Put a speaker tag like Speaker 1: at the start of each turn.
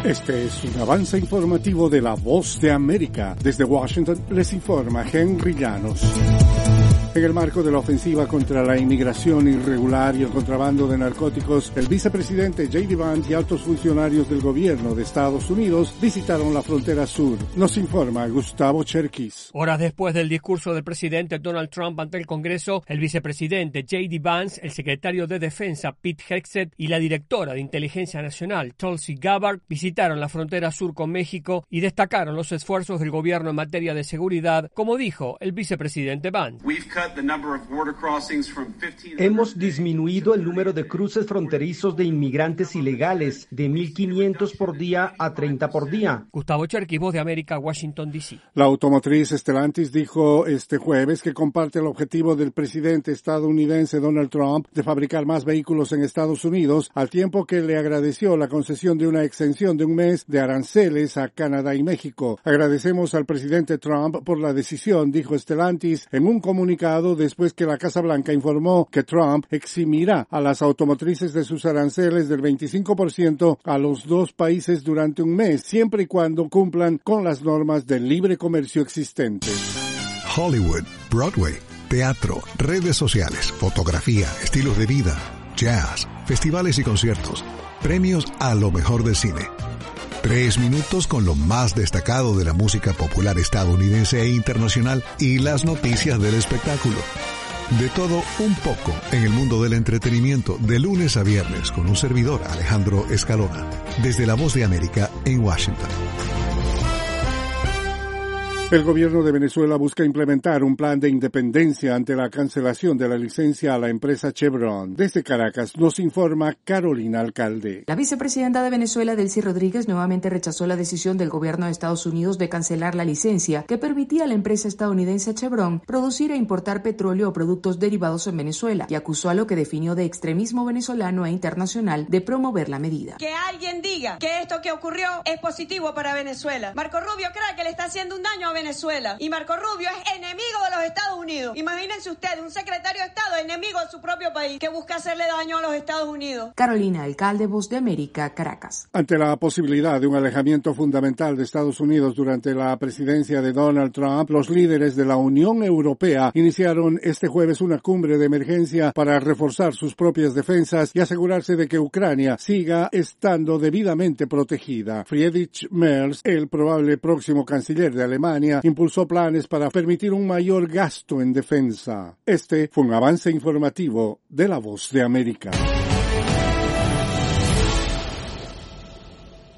Speaker 1: Este es un avance informativo de La Voz de América. Desde Washington les informa Henry Llanos. En el marco de la ofensiva contra la inmigración irregular y el contrabando de narcóticos, el vicepresidente J.D. Vance y altos funcionarios del gobierno de Estados Unidos visitaron la frontera sur. Nos informa Gustavo Cherkis.
Speaker 2: Horas después del discurso del presidente Donald Trump ante el Congreso, el vicepresidente J.D. Vance, el secretario de Defensa Pete Hegseth y la directora de Inteligencia Nacional Tulsi Gabbard visitaron la frontera sur con México y destacaron los esfuerzos del gobierno en materia de seguridad, como dijo el vicepresidente Vance.
Speaker 3: Hemos disminuido el número de cruces fronterizos de inmigrantes ilegales de 1.500 por día a 30 por día.
Speaker 2: Gustavo Cherkis, Voz de América, Washington, D.C.
Speaker 1: La automotriz Stellantis dijo este jueves que comparte el objetivo del presidente estadounidense Donald Trump de fabricar más vehículos en Estados Unidos, al tiempo que le agradeció la concesión de una exención de un mes de aranceles a Canadá y México. Agradecemos al presidente Trump por la decisión, dijo Stellantis en un comunicado después que la Casa Blanca informó que Trump eximirá a las automotrices de sus aranceles del 25% a los dos países durante un mes, siempre y cuando cumplan con las normas del libre comercio existentes.
Speaker 4: Hollywood, Broadway, teatro, redes sociales, fotografía, estilos de vida, jazz, festivales y conciertos, premios a lo mejor del cine. 3 minutos con lo más destacado de la música popular estadounidense e internacional y las noticias del espectáculo. De todo un poco en el mundo del entretenimiento de lunes a viernes con un servidor, Alejandro Escalona, desde La Voz de América en Washington.
Speaker 1: El gobierno de Venezuela busca implementar un plan de independencia ante la cancelación de la licencia a la empresa Chevron. Desde Caracas nos informa Carolina Alcalde.
Speaker 5: La vicepresidenta de Venezuela, Delcy Rodríguez, nuevamente rechazó la decisión del gobierno de Estados Unidos de cancelar la licencia que permitía a la empresa estadounidense Chevron producir e importar petróleo o productos derivados en Venezuela y acusó a lo que definió de extremismo venezolano e internacional de promover la medida.
Speaker 6: Que alguien diga que esto que ocurrió es positivo para Venezuela. Marco Rubio cree que le está haciendo un daño a Venezuela y Marco Rubio es enemigo de los Estados Unidos. Imagínense ustedes, un secretario de Estado enemigo de su propio país que busca hacerle daño a los Estados Unidos.
Speaker 5: Carolina Alcalde, Voz de América, Caracas.
Speaker 1: Ante la posibilidad de un alejamiento fundamental de Estados Unidos durante la presidencia de Donald Trump, los líderes de la Unión Europea iniciaron este jueves una cumbre de emergencia para reforzar sus propias defensas y asegurarse de que Ucrania siga estando debidamente protegida. Friedrich Merz, el probable próximo canciller de Alemania, impulsó planes para permitir un mayor gasto en defensa. Este fue un avance informativo de La Voz de América.